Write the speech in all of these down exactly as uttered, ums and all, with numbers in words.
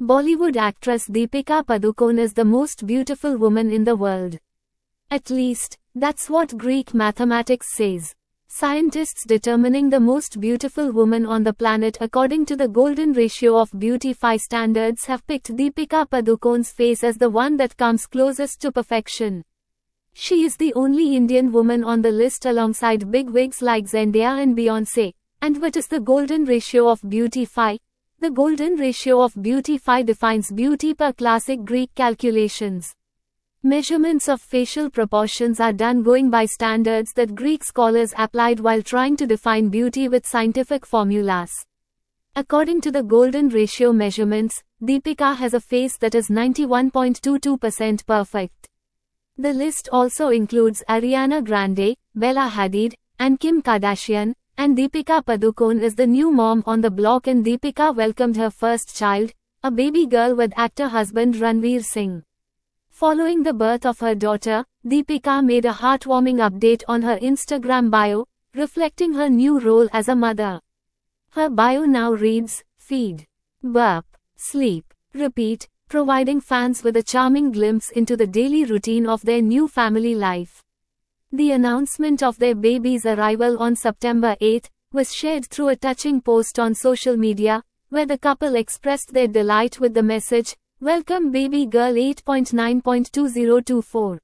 Bollywood actress Deepika Padukone is the most beautiful woman in the world. At least, that's what Greek mathematics says. Scientists determining the most beautiful woman on the planet according to the golden ratio of beauty phi standards have picked Deepika Padukone's face as the one that comes closest to perfection. She is the only Indian woman on the list alongside bigwigs like Zendaya and Beyoncé. And what is the golden ratio of beauty phi? The golden ratio of beauty phi defines beauty per classic Greek calculations. Measurements of facial proportions are done going by standards that Greek scholars applied while trying to define beauty with scientific formulas. According to the golden ratio measurements, Deepika has a face that is ninety-one point two two percent perfect. The list also includes Ariana Grande, Bella Hadid, and Kim Kardashian, and Deepika Padukone is the new mom on the block, and Deepika welcomed her first child, a baby girl, with actor husband Ranveer Singh. Following the birth of her daughter, Deepika made a heartwarming update on her Instagram bio, reflecting her new role as a mother. Her bio now reads, feed, burp, sleep, repeat, providing fans with a charming glimpse into the daily routine of their new family life. The announcement of their baby's arrival on September eighth was shared through a touching post on social media, where the couple expressed their delight with the message, "Welcome baby girl eight point nine point two zero two four.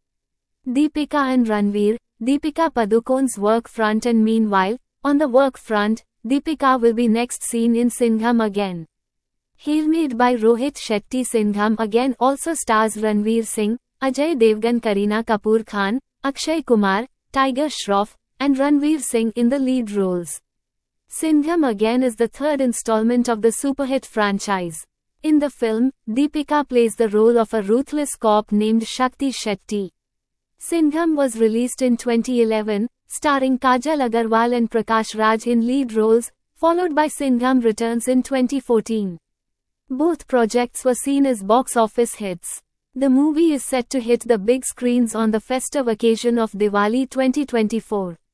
Deepika and Ranveer, Deepika Padukone's work front. And meanwhile, on the work front, Deepika will be next seen in Singham Again. Hailmade by Rohit Shetty. Singham Again also stars Ranveer Singh, Ajay Devgan, Kareena Kapoor Khan, Akshay Kumar, Tiger Shroff, and Ranveer Singh in the lead roles. Singham Again is the third installment of the superhit franchise. In the film, Deepika plays the role of a ruthless cop named Shakti Shetty. Singham was released in twenty eleven, starring Kajal Agarwal and Prakash Raj in lead roles, followed by Singham Returns in twenty fourteen. Both projects were seen as box office hits. The movie is set to hit the big screens on the festive occasion of Diwali twenty twenty-four.